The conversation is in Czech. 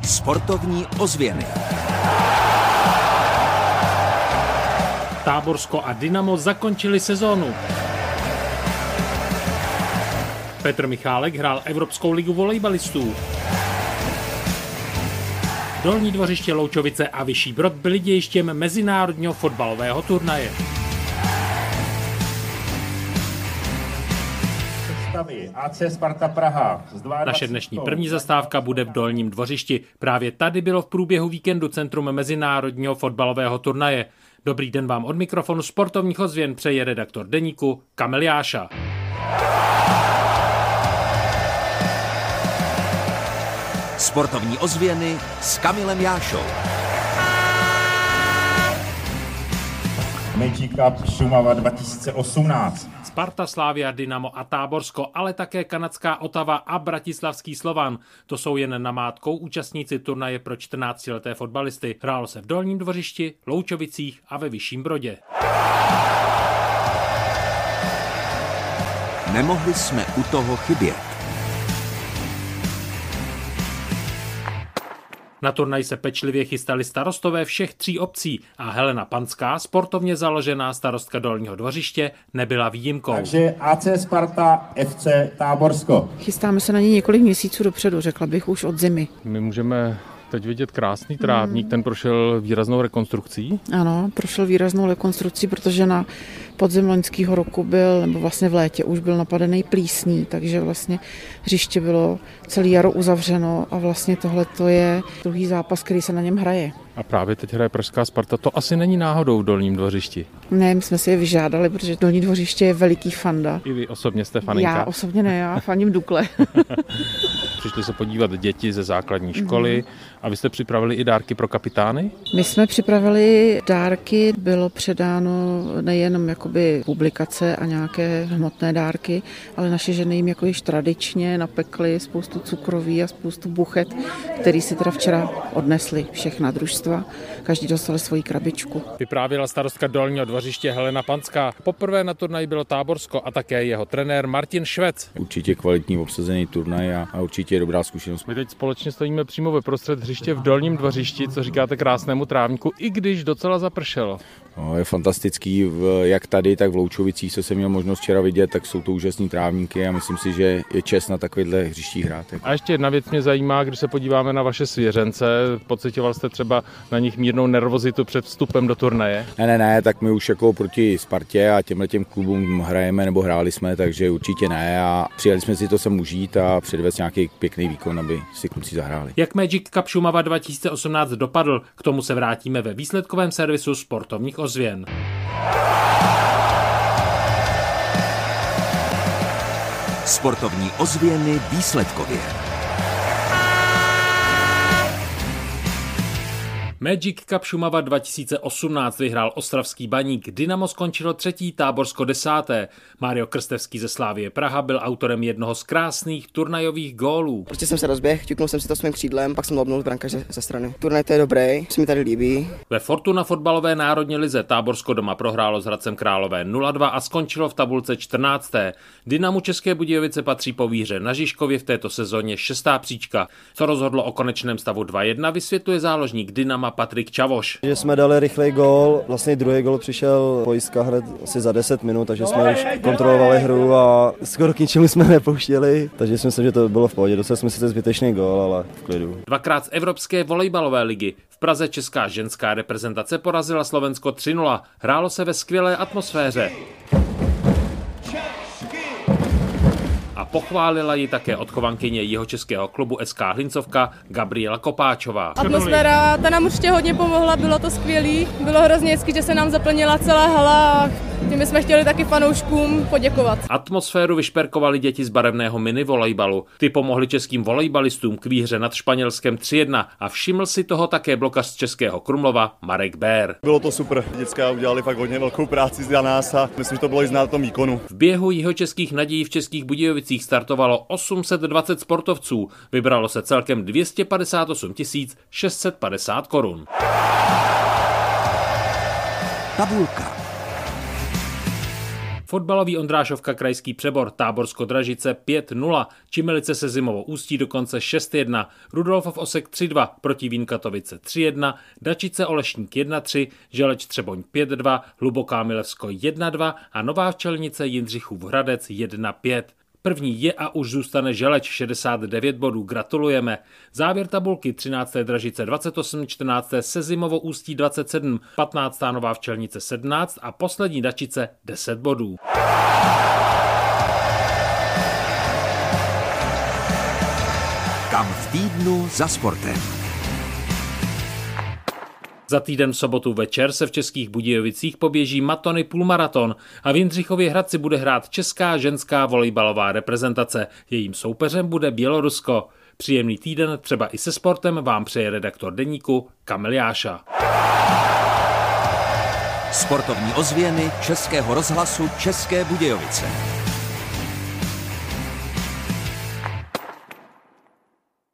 Sportovní ozvěny. Táborsko a Dynamo zakončili sezónu. Petr Michálek hrál Evropskou ligu volejbalistů. Dolní Dvořiště, Loučovice a Vyšší Brod byly dějištěm mezinárodního fotbalového turnaje. AC Sparta Praha. Naše dnešní první zastávka bude v Dolním Dvořišti. Právě tady bylo v průběhu víkendu centrum mezinárodního fotbalového turnaje. Dobrý den vám od mikrofonu Sportovních ozvěn přeje redaktor deníku Kamil Jáša. Sportovní ozvěny s Kamilem Jášou. Magic Cup Šumava 2018. Sparta, Slavia, Dynamo a Táborsko, ale také kanadská Ottawa a bratislavský Slovan. To jsou jen namátkou účastníci turnaje pro 14leté fotbalisty. Hrálo se v Dolním Dvořišti, Loučovicích a ve Vyšším Brodě. Nemohli jsme u toho chybět. Na turnaj se pečlivě chystali starostové všech 3 obcí a Helena Panská, sportovně založená starostka Dolního Dvořiště, nebyla výjimkou. Takže AC Sparta, FC Táborsko. Chystáme se na ně několik měsíců dopředu, řekla bych už od zimy. My můžeme teď vidět krásný trávník, ten prošel výraznou rekonstrukcí. Ano, prošel výraznou rekonstrukcí, protože na podzim loňského roku byl, nebo vlastně v létě už byl napadený plísní, takže vlastně hřiště bylo celý jaro uzavřeno a vlastně tohle to je druhý zápas, který se na něm hraje. A právě teď hraje pražská Sparta, to asi není náhodou v Dolním Dvořišti. Ne, my jsme si je vyžádali, protože Dolní Dvořiště je veliký fanda. I vy osobně jste faninka? Já osobně ne, já faním Dukle. Přišli se podívat děti ze základní školy a vy jste připravili i dárky pro kapitány? My jsme připravili dárky, bylo předáno nejenom jakoby publikace a nějaké hmotné dárky, ale naše ženy jim jako již tradičně napekly spoustu cukroví a spoustu buchet, který si teda včera odnesli všechna družstva. Každý dostal svoji krabičku. Vyprávěla starostka Dolního Dvořiště Helena Panská. Poprvé na turnaji bylo Táborsko a také jeho trenér Martin Švec. Určitě kvalitní obsazený turnaj a určitě je dobrá zkušenost. My teď společně stojíme přímo ve prostřed hřiště v Dolním Dvořišti, co říkáte krásnému trávníku, i když docela zapršelo. No, je fantastický, jak tady, tak v Loučovicích, co jsem měl možnost včera vidět, tak jsou to úžasný trávníky a myslím si, že je čest na takovýchhle hřištích hrát. A ještě jedna věc mě zajímá, když se podíváme na vaše svěřence, pocitoval jste třeba na nich mírnou nervozitu před vstupem do turnaje? Ne, tak my už jako proti Spartě a těmhletěm klubům hrajeme nebo hráli jsme, takže určitě ne a přijeli jsme si to sem užít a předvést nějaký pěkný výkon, aby si kluci zahráli. Jak Magic Cup Šumava 2018 dopadl, k tomu se vrátíme ve výsledkovém servisu Sportovních ozvěn. Sportovní ozvěny výsledkově. Magic Cup Šumava 2018 vyhrál ostravský Baník, Dynamo skončilo 3., Táborsko 10. Mário Krstevský ze Slavie Praha byl autorem jednoho z krásných turnajových gólů. Prostě jsem se rozběhl, ťuknul jsem si to svým křídlem, pak jsem lobnul brankaře ze strany. Turnaj to je dobrý, se mi tady líbí. Ve Fortuna fotbalové národní lize Táborsko doma prohrálo s Hradcem Králové 0-2 a skončilo v tabulce 14. Dynamu České Budějovice patří po výhře na Žižkově v této sezóně 6. příčka. Co rozhodlo o konečném stavu 2-1, vysvětluje záložník Dynama Patrik Čavoš. Že jsme dali rychlej gól, vlastně druhý gól přišel po jiska hned asi za 10 minut, takže jsme už kontrolovali hru a skoro k ničemu jsme nepouštěli, takže si myslím, že to bylo v pohodě. Dostali jsme si ten zbytečný gól, ale v klidu. Dvakrát z Evropské volejbalové ligy. V Praze česká ženská reprezentace porazila Slovensko 3-0. Hrálo se ve skvělé atmosféře. A pochválila ji také odchovankyně jihočeského klubu SK Hlincovka Gabriela Kopáčová. Atmosféra, ta nám určitě hodně pomohla, bylo to skvělý. Bylo hrozně hezky, že se nám zaplnila celá hala a tím jsme chtěli taky fanouškům poděkovat. Atmosféru vyšperkovali děti z barevného mini volejbalu. Ty pomohly českým volejbalistům k výhře nad Španělskem 3-1 a všiml si toho také blokař z Českého Krumlova Marek Bér. Bylo to super, děcka udělali fakt hodně velkou práci za nás a myslím, že to bylo i znát na tom výkonu. V běhu jihočeských nadějí v Českých Budějovicích startovalo 820 sportovců. Vybralo se celkem 258 650 korun. Tabulka. Fotbalový Ondrášovka Krajský Přebor, Táborsko Dražice 5-0, Čimelice se Zimovou Ústí dokonce 6-1, Rudolfov Osek 3-2, proti Vínkatovice 3-1, Dačice Olešník 1-3, Želeč Třeboň 5-2, Hluboká Milevsko 1-2 a Nová Včelnice Jindřichův Hradec 1-5. První je a už zůstane Želeč 69 bodů, gratulujeme. Závěr tabulky: 13. Dražice 28, 14. se Zimovou Ústí 27, 15. Nová Včelnice 17 a poslední Dačice 10 bodů. Kam v týdnu za sportem. Za týden v sobotu večer se v Českých Budějovicích poběží Matony půlmaraton a v Jindřichově Hradci bude hrát česká ženská volejbalová reprezentace. Jejím soupeřem bude Bělorusko. Příjemný týden třeba i se sportem vám přeje redaktor deníku Kamil Jáša. Sportovní ozvěny Českého rozhlasu České Budějovice.